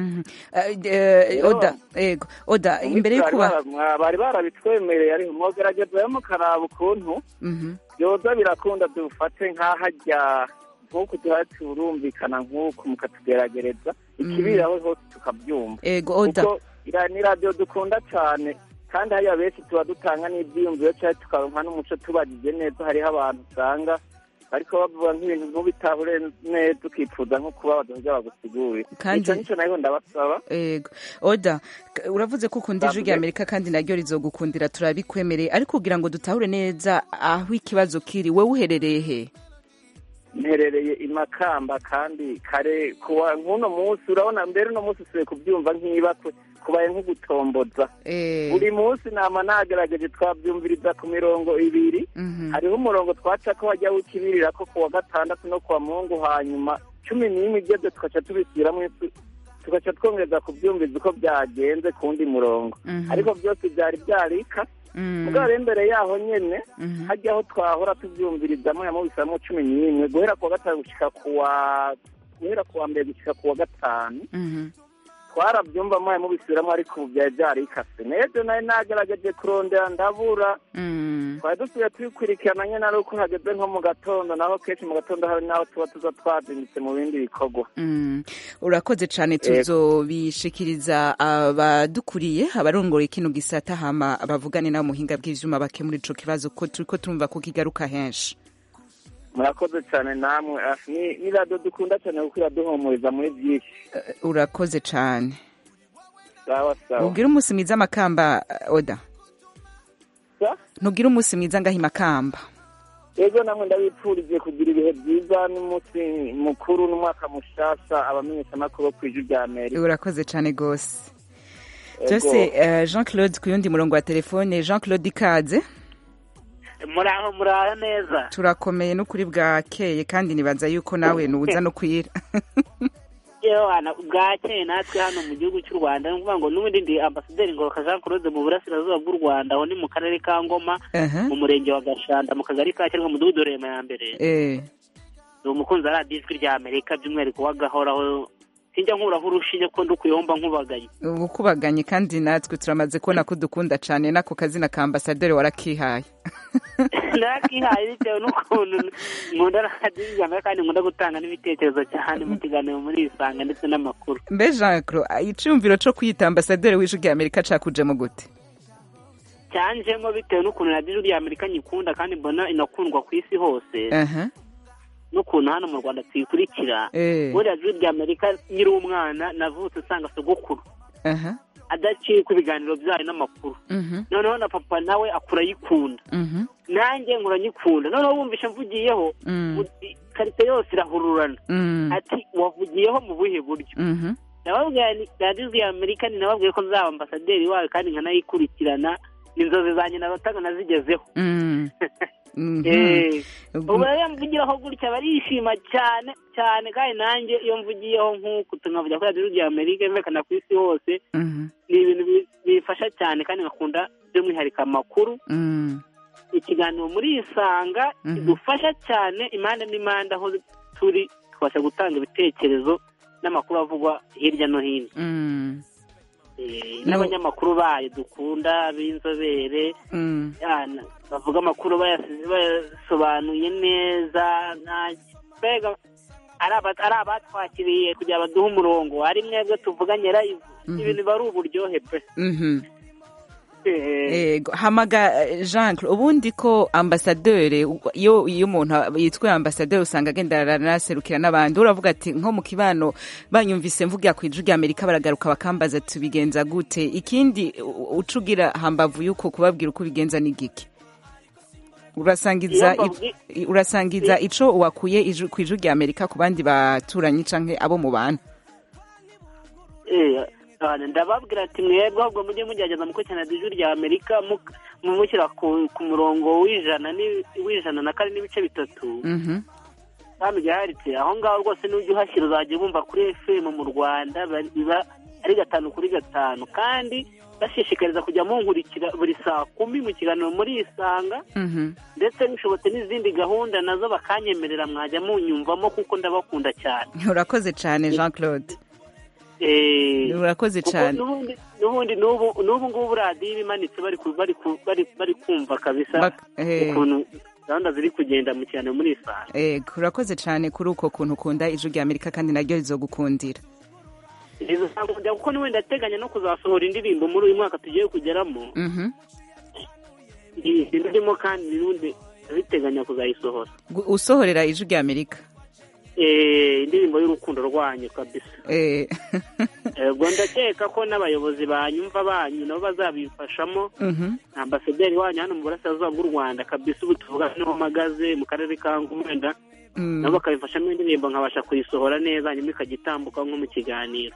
oda imbere yo kuba bari barabitwemereye ariko mwogerageza mukaraba ukuntu byoza birakunda dufate nk'ahajya nk'uko duhaye turumvikana nk'uko mukatugeragereza ikibiriraho hose tukabyumva kuko ni radiyo dukunda cyane kandi hariya benshi tuba dutanga n'ibyiyumviro cyangwa tukaronka n'umuco tubagije neza hariho abantu usanga ariko bavuga nk'ibintu nk'ubitahure neza ukifuza nko kuba badahujya bagusigurira icyo nicyo nayo ndabasaba oda uravuze ko ukunda ijwi ry'Amerika kandi naryo rizogukundira turabikwemereye ariko kugira ngo dutahure neza aho ikibazo kiri wowe uherereye he mperereye i Makamba kandi kare kuwa nk'uno munsi urabona mbere uno munsi usibe kubyumva nk'ibakwe kubaye nk'ugutomboza buri munsi nama nagerageje twabyumviriza ku mirongo 2 hariho umurongo twaca ko wajya wikibirira ko kuwa gatandatu no kuwa Mungu hanyuma 11 igeze tukaca tubishyiramo tugaca twongeza kubyumviza uko byagenze kundi murongo ariko byose byari byarika mugabo imbere yaho nyene hajya aho twahora tubyumvirizamo yamubisamo 11 guhera kuwa gatanu gushika kuwa mbere gushika kuwa gatanu twarabyumva mwaye mubisubiramo ariko ubu byari byarikase neza nayo nagerageje kurondera ndabura twari dusubiye tubikurikirana nyine ari uko hageze nko mu gatondo naho kenshi mu gatondo hari naho tuba tuza twazindutse mu bindi bikorwa urakoze cyane tuzobishikiriza abadukuriye abarongora kino gisata hama bavugane nabo muhinga bw'ivyuma bakemura ico kibazo ko turiko turumva ko kigaruka henshi murakoze cyane namwe ni radiyo dukunda cyane kuko iraduhumuriza muri byinshi urakoze cyane sawa sawa ubwira umunsi mwiza Makamba oda ntugire umunsi mwiza ngaho i Makamba yego namwe ndabipfuriye kugira ibihe byiza n'umunsi mukuru n'umwaka mushasha abamenyeshamakuru ku ijwi ry'Amerika urakoze cyane gose Jose Jean Claude ku yundi murongo wa telefone Jean Claude ikaze muraho neza turakomeye n'ukuri bwakeye kandi nibaza yuko nawe nuza no kwira yewana bwakeye natwe hano mu gihugu cy'u Rwanda nukuvuga ngo n'ubundi ndi ambasaderi Ngoroka Jean Claude mu burasirazuba bw'u Rwanda aho ni mu karere ka Ngoma mu murenge wa Gashanda mu kagari ka Kirwa mu mudugudu Rema ya mbere ni umukunzi wa radiyo ijwi ry'Amerika by'umwihariko wagahoraho sinjya nkuraho urushinge ko ndukuyomba nkubaganye ukubaganye kandi natwe turamaze kubona ko dukunda cyane nako kazina ka ambasaderi warakihaye narakihaye bitewe n'ukuntu nkunda radiyo kandi nkunda gutanga n'ibitekerezo cyane mu kiganiro muri Isanga ndetse n'amakuru mbe Jean Claude icyumviro cyo kwita ambasaderi w'ijwi ry'Amerika cakujemo gute cyanjemo bitewe n'ukuntu radiyo ijwi ry'Amerika nyikunda kandi mbona inakundwa ku isi hose n'ukuntu hano mu Rwanda tuyikurikira muri radiyo ry'Amerika nyiri umwana navutse usanga sogokuru adaciye ku biganiro byayo n'amakuru noneho na papa nawe akura yikunda nanjye nkura nyikunda noneho wumvishe mvugiyeho karite yose irahururana ati wavugiyeho mu buhe buryo nababwira radiyo ry'Amerika ni nababwiye ko nzaba ambasaderi wawe kandi nkanayikurikirana inzozi zanjye nabatanga nazigezeho ubu rero mvugiraho gutya barishima cyane cyane kandi nanjye iyo mvugiyeho nk'uku tunavuga ko radiyo ry'Amerika imvikana ku isi hose ni ibintu bifasha cyane kandi ngakunda by'umwihariko amakuru ikiganiro muri Isanga kidufasha cyane impande n'impande aho turi tubasha gutanga ibitekerezo n'amakuru avugwa hirya no hino n'abanyamakuru bayo dukunda b'inzobere bavuga amakuru bayasobanuye neza mbega ari abatwakiriye kugira baduhe umurongo ari mwebwe tuvuganye live ibintu biba ari uburyohe pe hamaga Jean Claude ubundi ko ambasaderi iyo umuntu yitwa ambasaderi usanga agenda aranaserukira n'abandi uravuga ati nko mu kibano banyumvise mvugira ku ijwi ry'Amerika baragaruka bakambaza tubigenza gute ikindi ucugira hambavu yuko kubabwira uko bigenza n'igiki urasangiza ico wakuye ku ijwi ry'Amerika ku bandi baturanyi canke abo mu bantu ndababwira ati mwebwe ahubwo mujye mugerageza mukurikirana ijwi ry'Amerika mumushyira ku murongo w'ijana na kane n'ibice bitatu kandi byaharitse aho ngaho rwose n'ujya uhashyira uzajya bumva kuri FM mu Rwanda biba ari 5/5 kandi bashishikariza kujya munkurikira buri saa 10 mu kiganiro muri Isanga ndetse bishobotse n'izindi gahunda nazo bakanyemerera mwajya munyumvamo kuko ndabakunda cyane. Urakoze cyane Jean Claude. Urakoze cyane. N'ubundi n'ubu ngubu radiyo ibimanitse bari kumva kabisa ukuntu gahunda ziri kugenda mu cyane muri Isanga. Urakoze cyane kuri uko kuntu ukunda ijwi rya Amerika kandi naryo rizogukundira. Kuko niwe ndateganya no kuzasohora indirimbo muri uyu mwaka tugiye kugeramo. Ndimo kandi n'ubundi biteganya kuzayisohora. Usohorera ijwi rya Amerika. Indirimbo y'urukundo rwanyu kabisa. Ubwo ndakeka ko n'abayobozi banyumva banyu nabo bazabifashamo. Ambasaderi wanyu hano mu burasirazuba bw'u Rwanda kabisa ubu tuvuga niho magaze mu karere ka Ngumenda. Nabo bakabifashamo indirimbo nkabasha kuyisohora neza nyuma ikagitambuka nko mu kiganiro.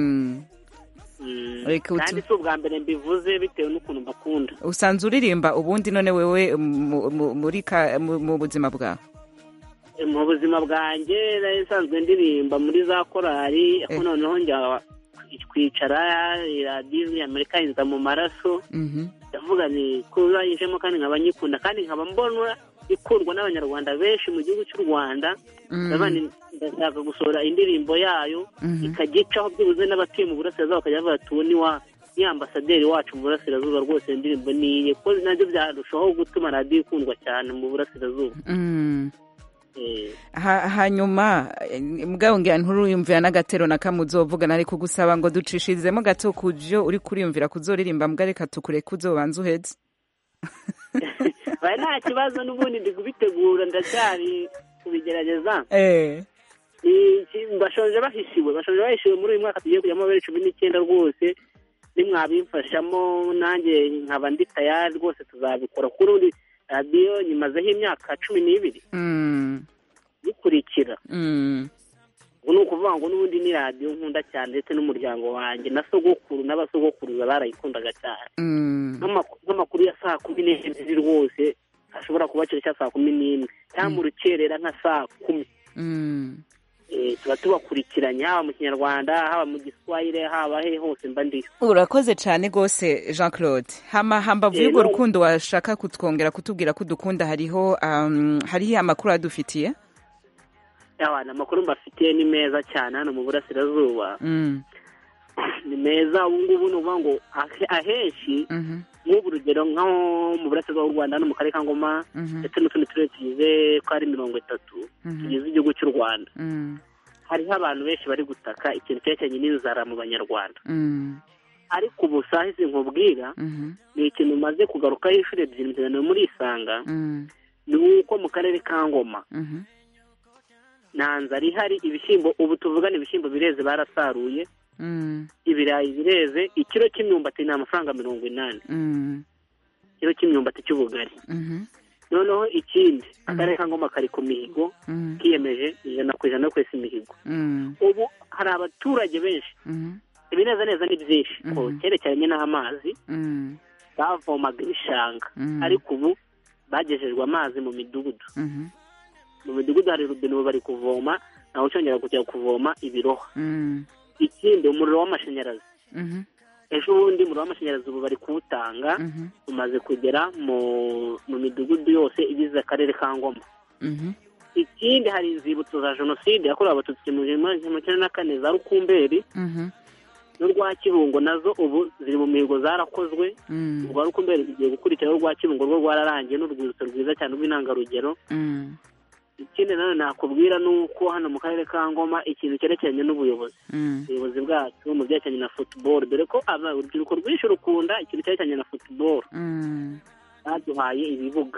Kandi si ubwa mbere mbivuze bitewe n'ukuntu mbakunda. Usanzwe uririmba ubundi none wewe mu buzima bwawe? Mu buzima bwanjye nsanzwe ndirimba muri za korali ariko noneho njya kwicara radiyo y'Amerika inza mu maraso ndavuga ni kuba yijemo kandi nkaba nyikunda kandi nkaba mbona ikundwa n'abanyarwanda benshi mu gihugu cy'u Rwanda ndashaka gusohora indirimbo yayo ikagicaho byibuze n'abatuye mu burasirazuba bakajya bavuga ati uwo ni ambasaderi wacu mu burasirazuba rwose indirimbo niye kuko nabyo byarushaho gutuma radiyo ikundwa cyane mu burasirazuba. Hanyuma mbwaho ngira nturuyumvira n'agatero na kamwe uzovugana ariko gusaba ngo ducishizemo gato kujyo uri kuriyumvira kuzoririmba mbwa reka tukureke uzobanza uheze. Nta kibazo n'ubundi ndi kubitegura ndacyari kubigerageza. Bashonje bahishiwe muri uyu mwaka tugiye kujyamo 19 rwose nimwabimfashamo nanjye nkaba ndi tayari rwose tuzabikora kuri undi radiyo nyimazeho imyaka 12 bikurikira. Ubu ni ukuvuga ngo n'ubundi ni radiyo nkunda cyane ndetse n'umuryango wanjye na sogokuru n'abasogokuruza barayikundaga cyane. Nk'amakuru ya saa 10 rwose ashobora kubacira cya saa 11 cyangwa mu rukerera nka saa 10. Tuba tubakurikiranye haba mu Kinyarwanda haba mu Giswahili haba he hose mba ndi. Urakoze cyane gose Jean Claude. Hambavu y'urwo rukundo washaka kutwongera kutubwira ko dukunda hariho amakuru adufitiye? Amakuru mbafitiye ni meza cyane hano mu burasirazuba. Ni meza ubu ngubu ni ukuvuga ngo ahenshi nk'ubu urugero nko mu burasirazuba bw'u Rwanda no mu karere ka Ngoma ndetse n'utundi turere tugize ko ari 30 tugize igihugu cy'u Rwanda. Hariho abantu benshi bari gutaka ikintu cyerekeranye n'inzara mu Banyarwanda. Ariko ubu sahize nkubwira ni ikintu maze kugarukaho inshuro ebyiri muri Isanga ni uko mu karere ka Ngoma nta nzara ihari. Ibishyimbo ubu tuvugana ibishyimbo bireze barasaruye. Ibirayi bireze. Ikiro cy'imyumbati ni amafaranga 80. Ikiro cy'imyumbati cy'ubugari. Noneho ikindi akarere ka Ngoma kari ku mihigo kiyemeje 100% kwesa imihigo. Ubu hari abaturage benshi ibineza neza ni byinshi ko cyerekeranye n'amazi bavomaga ibishanga ariko ubu bagejejwe amazi mu midugudu. Mu midugudu hari rubino bari kuvoma naho cyongera kujya kuvoma ibiroha. Ikindi umuriro w'amashanyarazi. Ejo bundi umuriro w'amashanyarazi ubu bari kuwutanga umaze kugera mu midugudu yose igize akarere ka Ngoma. Ikindi hari inzibutso za jenoside yakorewe abatutsi mu 1994 za Rukumberi n'urwa Kibungo nazo ubu ziri mu mihigo zarakozwe. Urwa Rukumberi bigiye gukurikira urwa Kibungo rwo rwararangiye n'urwibutso rwiza cyane rw'intangarugero. Ikindi nanone nakubwira nuko hano mu karere ka Ngoma ikintu cyerekeranye n'ubuyobozi ubuyobozi bwacu mu byerekeranye na football dore ko urubyiruko rwinshi rukunda ikintu cyerekeranye na football. Baduhaye ibibuga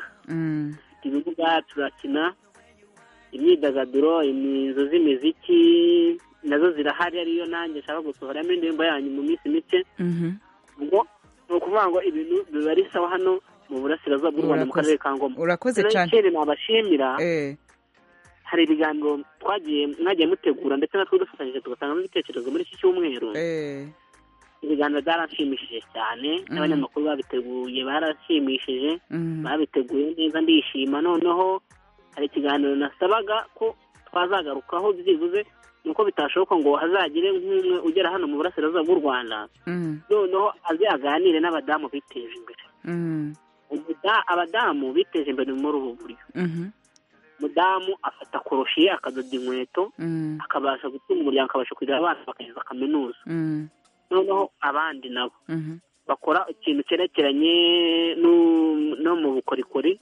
turakina imyidagaduro inzu z'imiziki nazo zirahari ariyo nanjye nshaka gusohoramo indirimbo yanyu mu minsi mike. Ubwo ni ukuvuga ngo ibintu biba ari sawa hano mu burasirazuba bw'u Rwanda mu karere ka Ngoma. Urakoze cyane. Nabashimira. Hari ibiganiro mwagiye mutegura ndetse natwe dufatanyije tugatanga ibitekerezo muri iki cyumweru. Ibiganiro byaranshimishije cyane n'abanyamakuru babiteguye barashimishije babiteguye neza ndishima. Noneho hari ikiganiro nasabaga ko twazagarukaho byibuze nuko bitashoboka ngo hazagire nk'umwe ugera hano mu burasirazuba bw'u Rwanda noneho aze aganire n'abadamu biteje imbere. Abadamu biteje imbere muri ubu buryo. Mudamu afata koroshiye akadoda inkweto akabasha gutunga umuryango, akabasha kugira abana bakageza kaminuza. Noneho abandi nabo bakora ikintu cyerekeranye no mu bukorikori,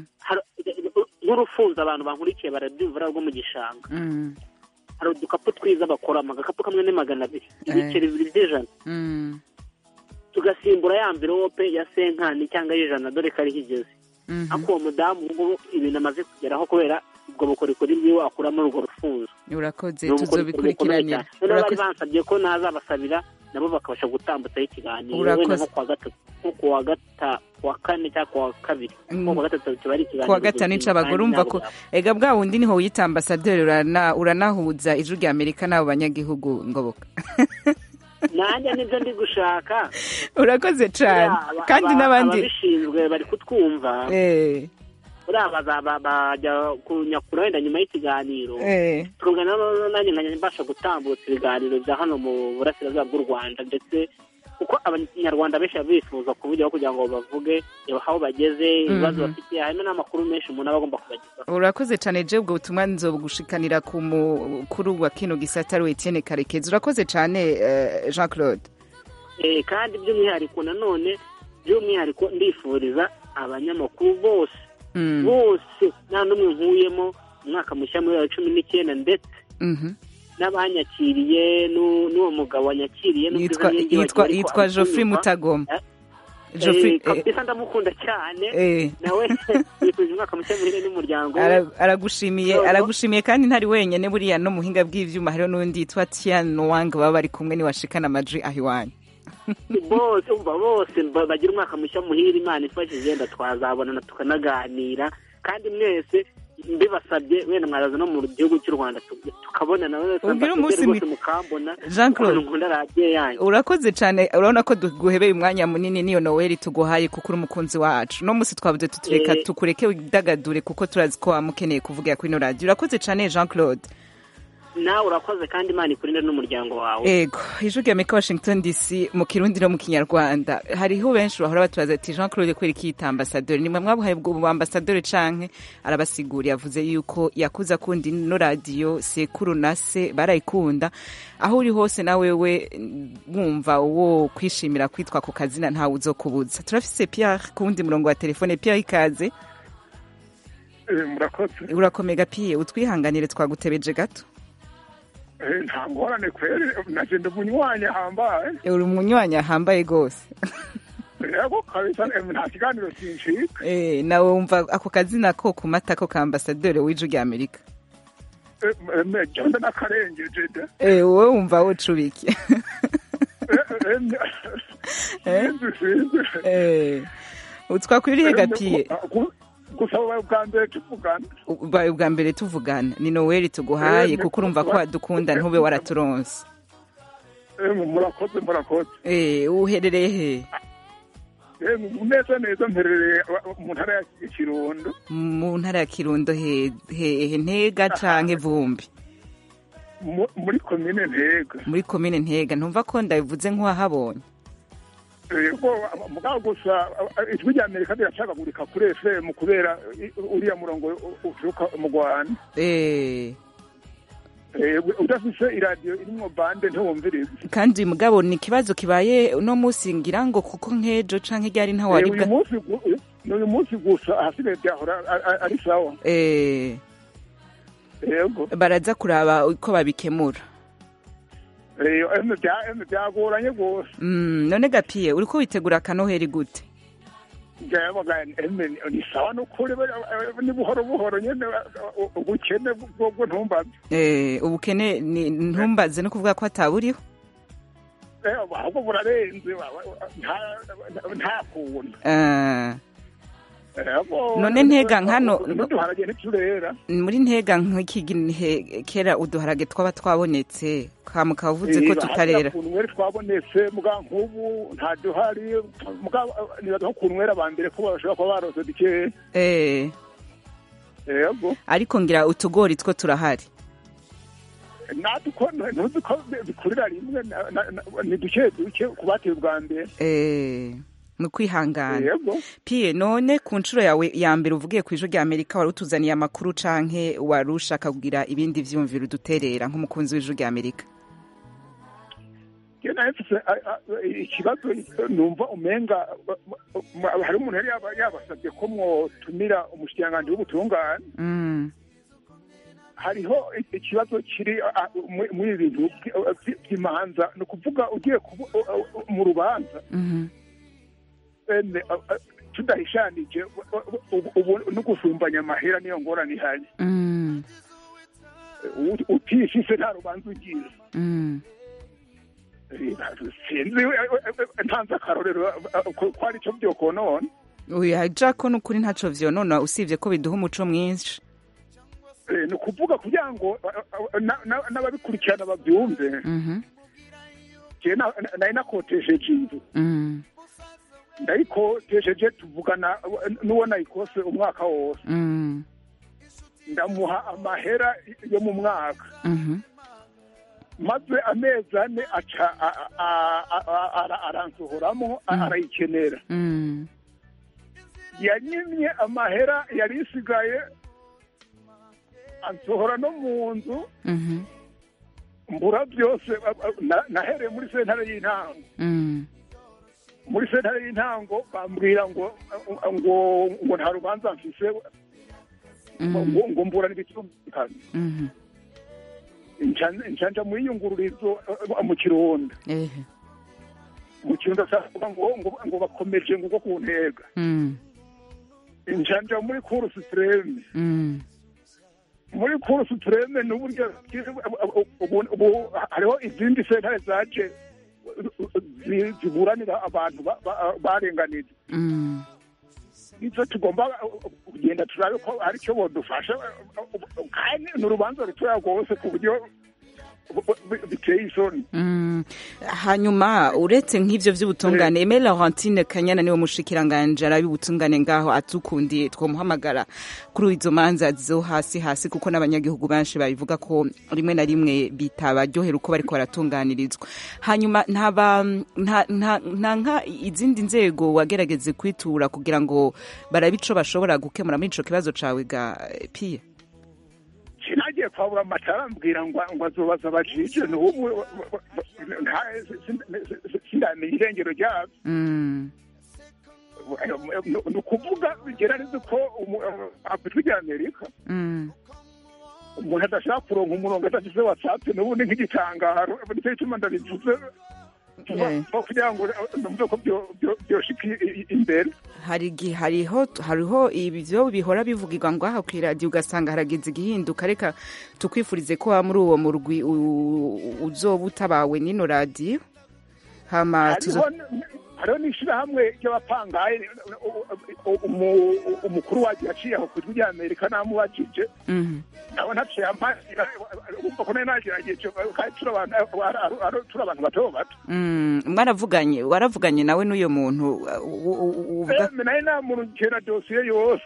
nk'urufunzo abantu bankurikiye barabyumva rwo mu gishanga. Hari udukapu twiza bakoramo, agakapu kamwe ni 200, ibiceri 200 by'ijana, tugasimbura ya mvirope ya senkani cyangwa y'ijana, dore ko ari higeze. Ako uwo mudamu ubwo ibintu amaze kugeraho kubera ubwo bukorikori bwiwe akuramo urwo rufunzo. Urakoze, tuzobikurikiranira. Bari bansabye ko nazabasabira nabo bakabasha gutambutsaho ikiganiro wenda nko kuwa gatatu, nko kuwa kane cyangwa kuwa kabiri, nko kuwa gatatu kibari ikiganiro, kuwa gatanu icabagore. Urumva ko ega bwa wundi niho wita ambasaderi, uranahuza ijwi rya Amerika n'abo banyagihugu Ngoboka. Nanjye nibyo ndi gushaka. Urakoze cyane. Kandi n'abandi ababishinzwe bari kutwumva. Uriya bajya kunyakura wenda nyuma y'ikiganiro tugana nanjye nkajya mbasha gutambutsa ibiganiro bya hano mu burasirazuba bw'u Rwanda, ndetse kuko abanyarwanda benshi bifuza kuvugira kugira ngo bavuge aho bageze, ibibazo bafite, harimo n'amakuru menshi umuntu aba agomba kubagezaho. Urakoze cyane je, ubwo butumwa nzobugushikanira ku mukuru wa kino gisata ari Etienne Karekezi. Urakoze cyane Jean Claude. Kandi by'umwihariko nanone ndifuriza abanyamakuru bose nta n'umwe nkuyemo umwaka mushya muri 2019, ndetse n'abanyakiriye n'uwo mugabo wanyakiriye yitwa Geoffrey Mutagoma. Kabisa ndamukunda cyane nawe yifuje umwaka mushya muhire n'umuryango. Aragushimiye kandi ntari wenyene, buriya no muhinga bw'ivyuma hariho n'undi yitwa Tian Wang baba bari kumwe ni washikana amajwi ahiwanyu. bose bagira umwaka mushya muhire, Imana ifashije yenda twazabonana tukanaganira, kandi mwese mbibasabye wenda mwaraza no mu gihugu cy'u Rwanda tukabonana rwose mukambona. Jean Claude, urakoze cyane. Urabona ko duguhebeye umwanya munini, niyo Noel tuguhaye kuko uri umukunzi wacu. No musi twavuze tutureka tukureke widagadure kuko turazi ko wamukeneye kuvugira kuri ino radio. Urakoze cyane Jean Claude. Nawe urakoze kandi Imana ikurinde n'umuryango wawe. Ego, ijwi rya Amerika Washington DC mu Kirundi no mu Kinyarwanda. Hariho benshi bahora batubaza ati Jean Claude kweri kiyita ambassadeur, nimwe mwabuhaye ubwo ambassadeur canke arabasigura. Yavuze yuko yakuza kundi no radio sekuru na se barayikunda, aho uri hose na wewe wumva wo kwishimira kwitwa ku kazina ntawe uzokubuza. Turafise Pierre kundi murongo wa telefone. Pierre, ikaze. Murakoze. Urakomega Pierre, utwihanganire twagutebeje gato. Nta ngorane kweri, naje ndumunywanyi hambaye. Uri umunywanyi hambaye gose. Yego kabisa, nta kiganiro kinshika. Nawe wumva ako kazina ko ku mata ko ka ambassadeur w'ijwi rya Amerika. Jonda nakarengeje de. Wowe wumva ucubiki. Utwakwiriye gapiye. Gusa bwa mbere tuvugana. Bwa mbere tuvugana. Ni Noel tuguhaye kuko urumva ko adukunda ntube waraturonse. Murakoze. Uherereye he? Neza mperereye mu ntara ya Kirundo. Mu ntara ya Kirundo hehe? Ntega canke Vumbi? Muri komine Ntega. Muri komine Ntega. Ntumva ko ndabivuze nk'uwahabonye? Mugabo gusa ijwi rya Amerika riracagagurika kuri FM kubera uriya murongo uvuka mu Rwanda. Udafise iradiyo irimwo bande ntiwumviriza. Kandi mugabo ni ikibazo kibaye uno musi ngira ngo kuko nk'ejo canke ryari nta waribwa. Uyu munsi gusa ahasigaye byahora ari sawa. Yego. Baraza kuraba uko babikemura. Byagoranye gose. None gapiye uriko witegura kanoheri gute? Ni sawa n'ukuri, ni buhoro nyene, ubukene bwo ntumbaze. Ubukene ni ntumbaze no kuvuga ko ataburiho? Ahubwo burarenze, nta kuntu. None Ntega nkano n'uduharage ntiturera. Muri Ntega nk'iki kera uduharage twaba twabonetse kamuka uvuze ko tutarera. Kunwera twabonetse muga nk'ubu nta duhari, muga nibaho kunwera bambere ko bashobora kuba barose dike. Yego. Ariko ngira utugori two turahari. natwe ntuzi ko bikurira rimwe ni duke duke ku bateye ubwa mbere ni ukwihangana piye none ku nshuro yawe ya mbere uvugiye ku ijwi rya Amerika wari utuzaniye amakuru canke wari ushaka kugira ibindi vyumviro duterera nk'umukunzi w'ijwi rya Amerika? ikibazo numva umenga hari umuntu yari yabasabye ko mwotumira umushikiranganji w'ubutungane. Hariho ikibazo kiri muri ibi bintu by'imanza, ni ukuvuga ugiye mu rubanza tudahishanije no gusumbanya amahera niyo ngorane ihari. Utishise nta rubanza ugiye. Sinzi ntanze akarorero ko ari cyo byokonona. Oya jako n'ukuri ntaco vyonona usibye ko biduha umuco mwinshi. Ni ukuvuga kugira ngo n'ababikurikirana babyumve. Nari nakotesheje inzu ndayikotesheje tuvugana n'uwo nayikose umwaka wose ndamuha amahera yo mu mwaka maze amezi ane aca aransohoramo arayikenera yanyimye amahera yari isigaye ansohora no mu nzu mbura byose. Nahereye muri sentare y'intango muri sentare y'intango bambwira ngo nta rubanza mfise ngo mburana ibitumvikana. Njanja muri yungururizo mu Kirundo mu Kirundo savuga ngo bakomeje ngo ku ntega. Njanja muri Cour supreme muri Cour supreme n'uburyo hariho izindi sentare zaje ziburanira abantu barenganije. Ivyo tugomba kugenda turabe ko hari icyo bodufasha, kandi n'urubanza rutoya rwose ku buryo biteye isoni. Hanyuma uretse nk'ivyo vy'ubutungane, Aimé Laurentine Kanyana niwe mushikiranganje arabi ubutungane ngaho atukundiye twomuhamagara kuri izo manza zo hasi kuko n'abanyagihugu benshi babivuga ko rimwe na rimwe bitabaryohera uko bariko baratunganirizwa. Hanyuma nta izindi nzego wagerageze kwitura kugira ngo barabico bashobora gukemura muri ico kibazo cawe ga Pie? Sinagiye kwabura amatara mbwira ngo azobaza abajije n'ubu sindamenye irengero ryabyo. Ni ukuvuga bigerageze ko ijwi rya Amerika umuntu adashaka kuronka umurongo adafise WhatsApp n'ubundi nk'igitangaro nicyo gituma ndabivuze kugira ngo numve ko byoshika imbere. Hariho ibyo bihora bivugirwa ngo aha kw'iradiyo ugasanga haragize igihinduka. Reka tukwifurize ko muri uwo murwi uzoba utabawe n'ino radiyo. Hariho n'ishirahamwe ry'abapangaye umukuru wacu yaciye aho ku ijwi rya Amerika namubajije nawe ntaciye ampasira urumva ko nagerageje turi abantu bato bato. Waravuganye nawe n'uyo muntu uvuga naye nta muntu kera dosiye yose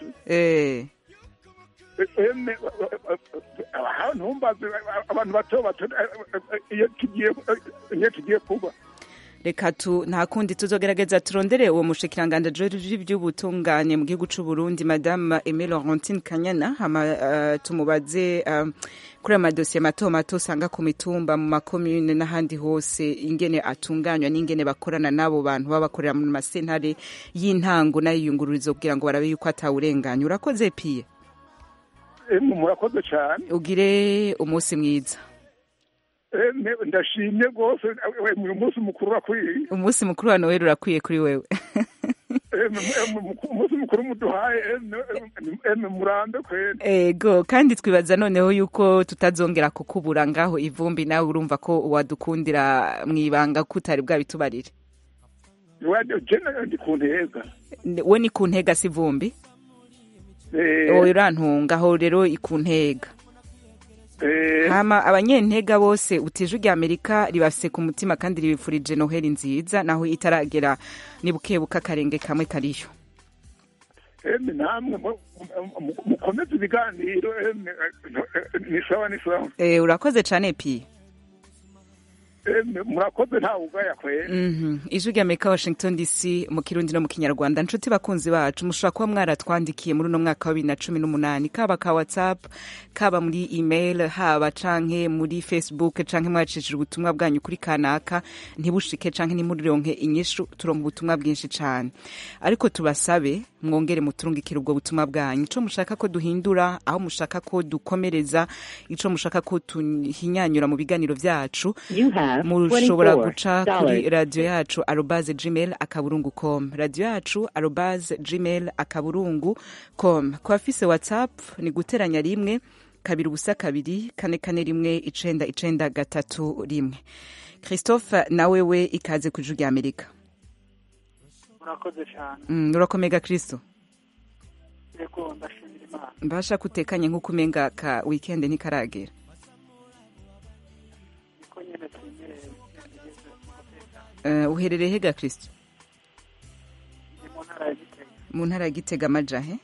ntumbaze abantu bato bato iyo tugiye kuba. Reka nta kundi tuzogerageza turondere uwo mushikiranganje by'ubutungane mu gihugu c'u Burundi Madame Aimé Laurentine Kanyana tumubaze kuri amadosiye mato usanga ku mitumba mu makomune n'ahandi hose ingene atunganywa n'ingene bakorana n'abo bantu babakorera mu masentare y'intango n'ayiyungururizo kugira ngo barabe yuko atawurenganya. Urakoze Pie? Murakoze cyane, ugire umunsi mwiza. Ndashimye rwose, uyu munsi mukuru urakwiye. Umunsi mukuru wa Noel urakwiye kuri wewe. Umunsi mukuru muduhaye murambe kwene. Ego, kandi twibaza noneho yuko tutazongera kukubura ngaho ivumbi, nawe urumva ko wadukundira mwibanga kutari bwabitubarire. Ndi ku ntega. We ni ku ntega si vumbi? Oya urantunga aho rero ikuntega. Hama abanyentega bose utije rya Amerika ribafise ku mutima kandi ribifurije Noheli nziza naho itaragera nibukebuka karenge kamwe kariyo. namwe mukomeze ibiganiro ni sawa ni sawa. Urakoze cyane pi. Murakoze nta ugaya kwera. Ijwi rya Amerika Washington DC mu Kirundi no mu Kinyarwanda. Nshuti bakunzi bacu mushobora kuba mwaratwandikiye muri uno mwaka wa 2018 kaba ka WhatsApp kaba muri email haba canke muri Facebook canke mwacishije ubutumwa bwanyu kuri kanaka ntibushike canke nimurironke inyishu turonka ubutumwa bwinshi cane. Ariko tubasabe mwongere muturungikira ubwo butumwa bwanyu ico mushaka ko duhindura aho mushaka ko dukomereza ico mushaka ko tuhinyanyura mu biganiro vyacu mushobora guca kuri radio yacu @gmail.com radio yacu @gmail.com ko afise WhatsApp ni guteranya rimwe 2 Christophe nawe we ikaze ku Ijwi rya Amerika. Murakoze cyane. Urakomega Kristo. Yego ndashimira Imana. Mbasha kutekanye nkuko umenga ka weekend ntikaragera. Niko nyene tumenyereye uherereye hega Kristo? Mu ntara ya Gitega amajahe?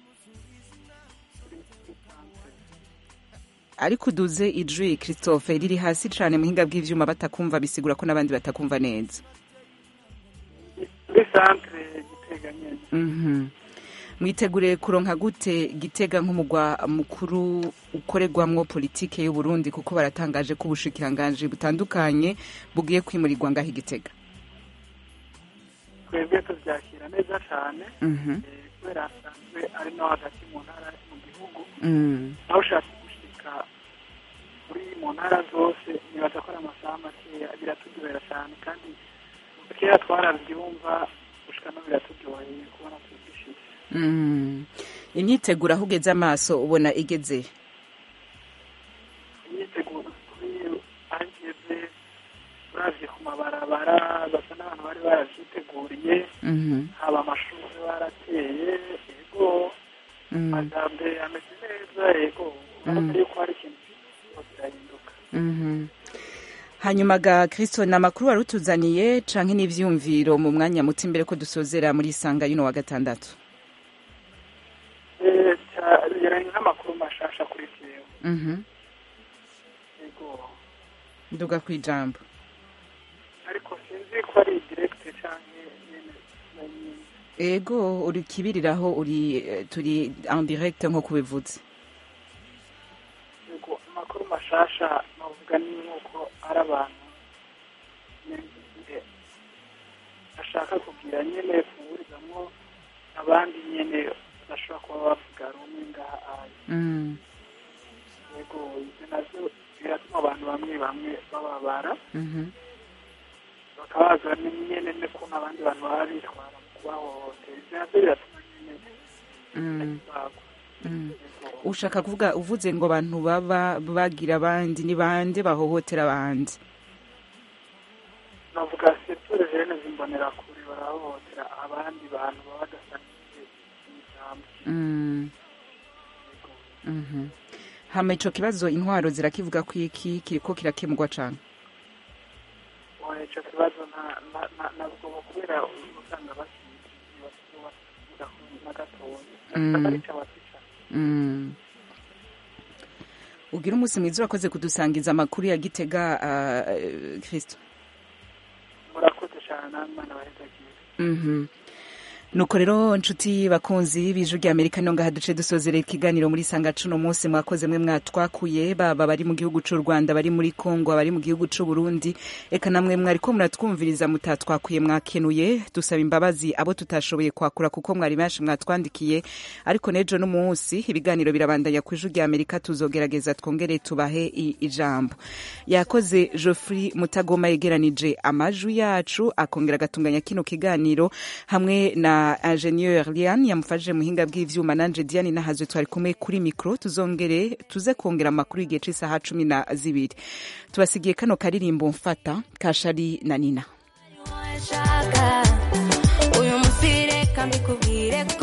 Ariko uduze ijwi Christophe riri hasi cyane muhinga bw'ivyuma batakumva bisigura ko nabandi batakumva neza. Centre Gitega nyene. Mwitegure kuronka gute Gitega nk'umugwa mukuru ukoregwamwo politike y'u Burundi kuko baratangaje ko ubushikiranganje butandukanye bugiye kwimurirwa ngaho Gitega. Twebwe tuvyakira neza cyane. Kubera asanzwe ari no hagati mu ntara mu gihugu. Aho ushaka gushika muri mu ntara zose nibatakora amasaha makeya biratugirira cyane kandi kera twarabyumva gushika no biraturyoheye kubona tubishije. Imyiteguro aho ugeze amaso ubona igeze? Imyiteguro ageze uravye ku mabarabara basa n'abantu bari baravyiteguriye haba amashuri barateye yego amajambe ameze neza yego urabona yuko hari ikintu kirahinduka. Hanyuma ga Kristo na makuru wari utuzaniye canke n'ivyumviro mu mwanya muti imbere ko dusozera muri Sanga yuno wa gatandatu? Nk'amakuru mashasha kuri jewe. Yego. Nduga kwijambo. Ariko sinzi ko ari direct canke nyene. Ego uri kibiriraho uri turi en direct nko kubivuze. Yego amakuru mashasha navuga ni nkuko ari abantu ashaka kugira nyene kuburizamwo abandi nyene bashobora kuba bavuga rumwe ngaha. Yego ibyo navyo biratuma abantu bamwe bababara bakabaza nyene n'ukuntu abandi bantu baba bitwara mu kubahohotera ibyo navyo biratuma nyene ushaka kuvuga uvuze ngo abantu baba bagira abandi ni bande bahohotera abandi? navuga secteur jeune zimbonera kuri barahohotera abandi bantu baba badasanzwe n'ijambo. Hama ico kibazo intwaro zirakivuga ko iki kiriko kirakemurwa cane? Ico kibazo nabwo kubera usanga ugira umunsi mwiza urakoze kudusangiza amakuru ya Gitega Kristo. Murakoze cyane namana bahezagiye. Nuko rero nshuti bakunzi b'Ijwi rya Amerika no ngaha duce dusozerera ikiganiro muri Sanga cuno munsi mwakoze mwe mwatwakuye baba bari mu gihugu c'u Rwanda bari muri Kongo bari mu gihugu c'u Burundi eka namwe mwari ko muratwumviriza mutatwakuye mwakenuye dusaba imbabazi abo tutashoboye kwakura kuko mwari benshi mwatwandikiye ariko nejo no munsi ibiganiro birabandanya ku Ijwi rya Amerika tuzogerageza twongere tubahe ijambo. Yakoze Geoffrey Mutagoma yegeranije amajwi yacu akongera gatunganya kino kiganiro hamwe na ingenieur Liane yamufashije muhinga bw'ivyuma nanje Diane nahazwe twari kumwe kuri micro tuze kongera amakuru igihe c'isaha 12 tubasigiye kano karirimbo mfata kashari na Nina uyu musire kandi kubwire